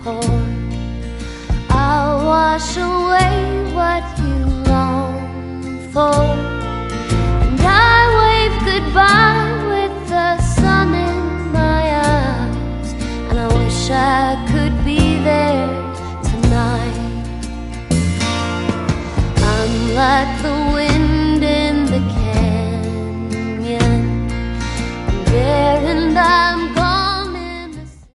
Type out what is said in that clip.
pour. I'll wash away what you long for, and I wave goodbye with the sun in my eyes, and I wish I could be there tonight. I'm like the wind in the canyon, and there and I